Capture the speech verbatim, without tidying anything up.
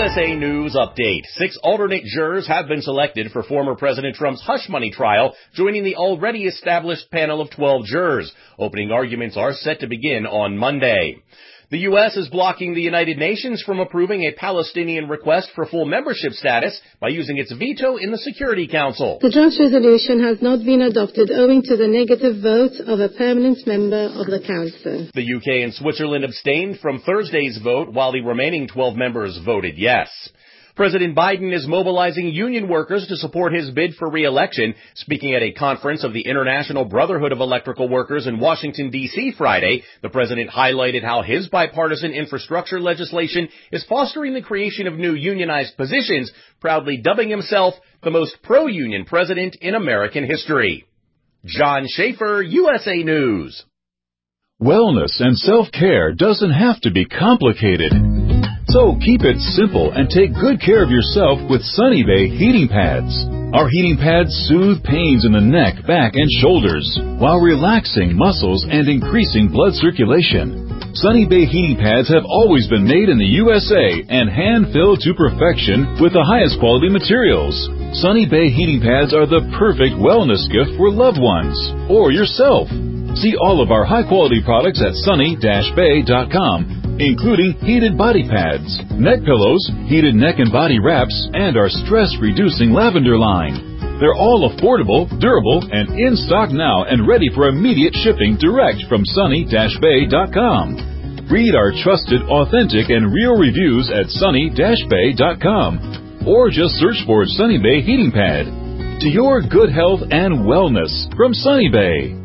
S A News Update. Six alternate jurors have been selected for former President Trump's hush money trial, joining the already established panel of twelve jurors. Opening arguments are set to begin on Monday. The U S is blocking the United Nations from approving a Palestinian request for full membership status by using its veto in the Security Council. The draft resolution has not been adopted owing to the negative vote of a permanent member of the Council. The U K and Switzerland abstained from Thursday's vote, while the remaining twelve members voted yes. President Biden is mobilizing union workers to support his bid for re-election. Speaking at a conference of the International Brotherhood of Electrical Workers in Washington, D C Friday, the president highlighted how his bipartisan infrastructure legislation is fostering the creation of new unionized positions, proudly dubbing himself the most pro-union president in American history. John Schaefer, U S A News. Wellness and self-care doesn't have to be complicated. So keep it simple and take good care of yourself with Sunny Bay heating pads. Our heating pads soothe pains in the neck, back, and shoulders while relaxing muscles and increasing blood circulation. Sunny Bay heating pads have always been made in the U S A and hand-filled to perfection with the highest quality materials. Sunny Bay heating pads are the perfect wellness gift for loved ones or yourself. See all of our high-quality products at sunny dash bay dot com, including heated body pads, neck pillows, heated neck and body wraps, and our stress-reducing lavender line. They're all affordable, durable, and in stock now and ready for immediate shipping direct from sunny dash bay dot com. Read our trusted, authentic, and real reviews at sunny dash bay dot com, or just search for Sunny Bay Heating Pad. To your good health and wellness from Sunny Bay.